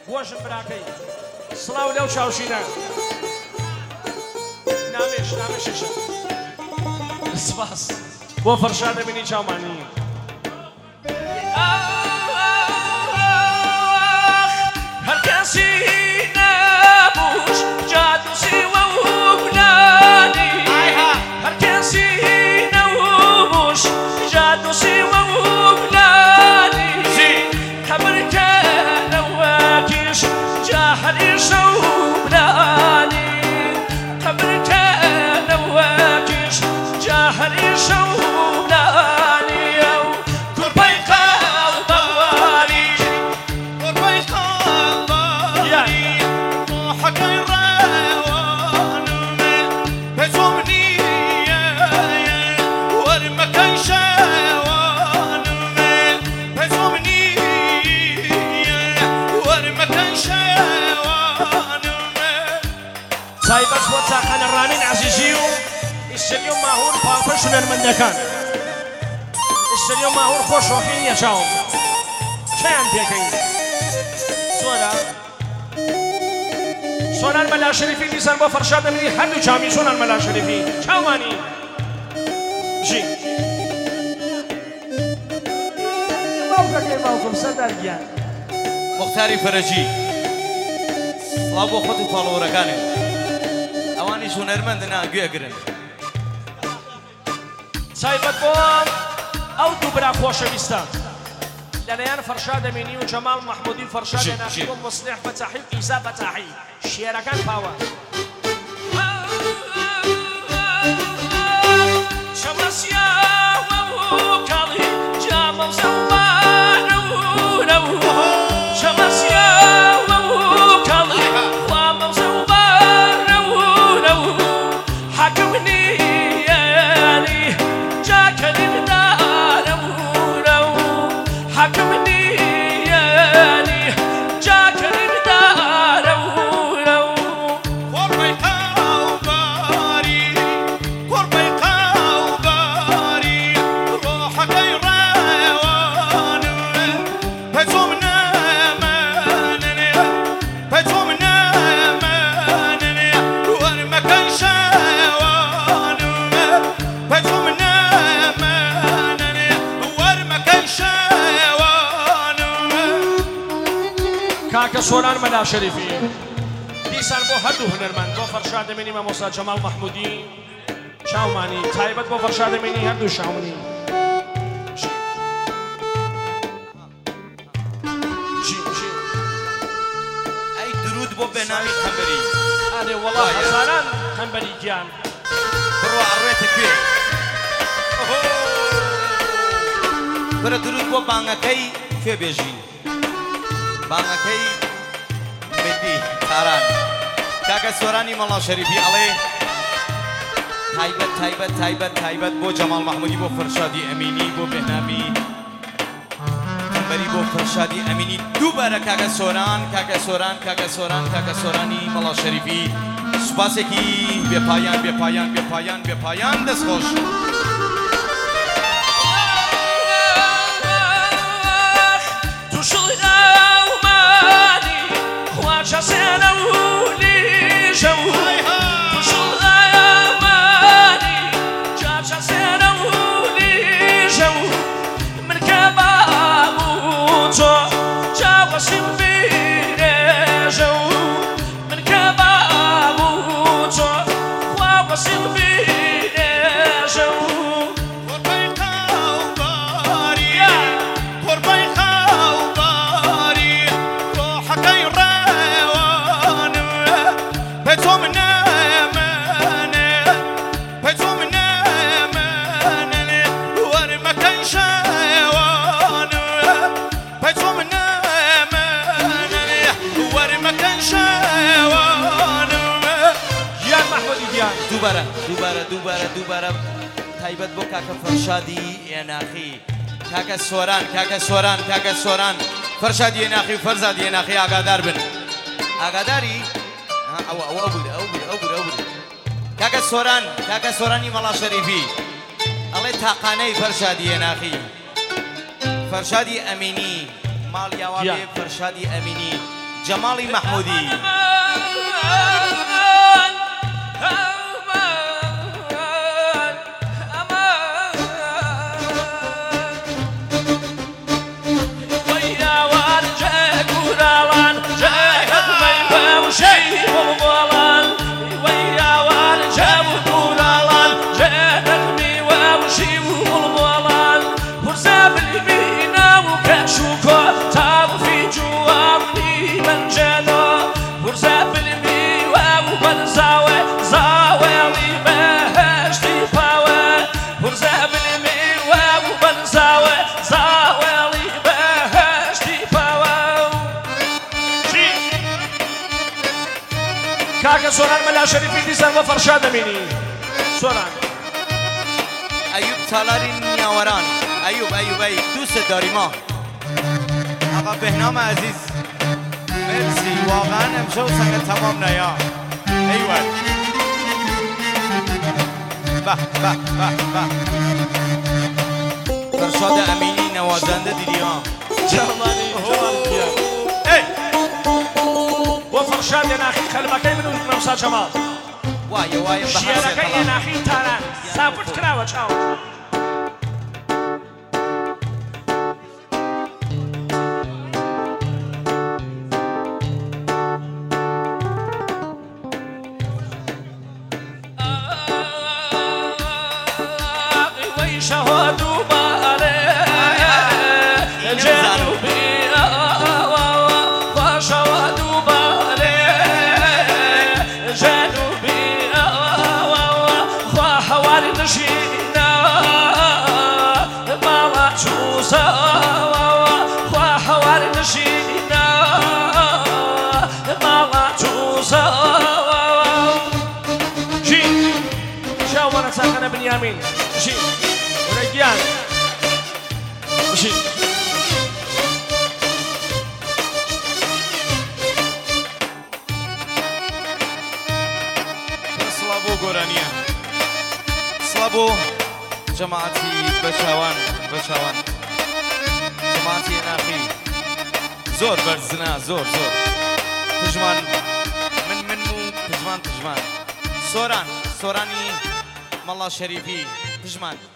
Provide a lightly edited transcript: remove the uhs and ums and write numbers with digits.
بۆژم براکەی سڵاو لەو چاوشینە نامێششە سپاس بۆ فەرشاد دەبینی چاومانی هەر کەسی نەبووش جاد و سیوە و گونانی هەر کەسی نەبووش جاد و سیوە و گونانی قبرکەنەوەکیش جا هەریشە و بلانی قبرکەنەوەکیش جا هەریشە و بلانی ئەو کورپەی قەڵبەواری کورپەی قەڵبەواری ڕۆحەکەی ڕێوانمێ بەجۆم نییە وەرمەکەی شێوانمێ بەجۆم نییە وەرمەکەی شێوانمێ تایبەت بۆ چاقەنەڕانین عەزیزی و ئیسەری و ماهور پاپە شونەرمەندەکان ئیسەری و ماهور خۆشۆخی نییە چاوم چیان پێکەین زۆرە سۆنان مەلا شەریفی دیسان بۆ فەرشاد دەبینی هەردوو چامی سۆنان مەلا شەریفی چاومانی ژی باوکم سەردارگیان مختاری فەرەجی سڵاو بۆ خۆت و پاڵەوەرەکانێ ئەوانی هونەرمەندن گوێگرن تایبەت بۆم ئەو دوو برا خۆشەویستە لەلایەن فەرشاد ئەمینی و جەمال مەحموودی فەرشاد ناخی و مصلح بەتاحی و ئیزا بەتاحی شێرەکان پاوە شەمەسیاوە و کاڵی جامە و زەوبانە و شەمەسیاوە و کاڵی وامە و زەوبانە و حەکم نییەنی جاکەریدارە و حەکم نییەنی جاکەریدارە و کورپەی قەڵبەواری کورپەی قەڵبەواری ڕۆحەکەی ڕێوانمێ بەجۆم نەمەنێ بەجۆم نەمەنێ وەرمەکەی شێوانمێ بەجۆم نەمەنێ وەرمەکەی شێوانمێ کاکە سۆران مەلا شەریفی دیسان بۆ هەردوو هونەرمەند بۆ فەرشاد ئەمینی مامۆستا جەمال مەحموودی چاومانی تایبەت بۆ فەرشاد ئەمینی هەردوو شاومنی ئەی درود بۆ بێنامی خەمبەری ئادێ وەڵا هەزاران خەمبەری گیان بڕوا ئەڕێتە کوێ برە درود بۆ بانگەکەی کوێ بێژین بانگەکەی مدی تاران کاکە سۆرانی مەڵا شەریفی ئەڵێ تایبەت تایبەت تایبەت تایبەت بۆ جەمال مەحموودی بۆ فەرشادی ئەمینی بۆ بێنامی خەمبەری بۆ فەرشادی ئەمینی دووبارە کاکە سۆران کاکە سۆران کاکە سۆران کاکە سۆرانی مەڵا شەریفی سوپاسێکی بێپایان بێپایان بێپایان بێپایان دەستخۆش کورپەی قەڵبەواری کورپەی قەڵبەواری ڕۆحەکەی ڕێوانمێ بەجۆم نەمەنێ بەجۆم نەمەنێ وەرمەکەی شێوانمێ بەجۆم نەمەنێ وەرمەکەی شێوانمێ گیان مەحموودی گیان دووبارە دووبارە دووبارە دووبارە تایبەت بۆ کاکە فەرشادی ئێناخی کاکە سۆران کاکە سۆران کاکە سۆران فەرشادی ئێناخی و فەرزادی ئێناخی ئاگادار بن ئاگاداری ئەو بوو کاکە سۆران کاکە سۆرانی مەڵا شەریفی ئەڵێ تاقانەی فەرشادی ئێناخی فەرشادی ئەمینی ماڵیاوە بێ فەرشادی ئەمینی جەماڵی مەحموودی كاكا سوران ملا شريفي ديسان وفرشاد مني سوران أيوب تالاري نياوران أيوب دوست داری ما آقا بهنام عزیز مرسی واقعا امشب سنگ تمام نیا ایوه به فرشاد امینی نوازنده دیدی ها جمالي بيا اي وفرشاد يا ناخي خلبكي من نمسا جمال وای شيركي يا ناخي تاران سابت كراوة چاو شهادو بالي جنوبي وشهادو بالي جنوبي وحوالي نشينا ماما تشوسا وحوالي نشينا ماما تشوسا جي شاورا ساكنة بنيامين جي رجال مشي سلابو گۆرانیە سلابو جەماعەتی بەچاوان جەماعەتی ناخی زۆر بەرزنە زۆر پژمان من و پژمان سۆرانی مەڵا شەریفی پژمان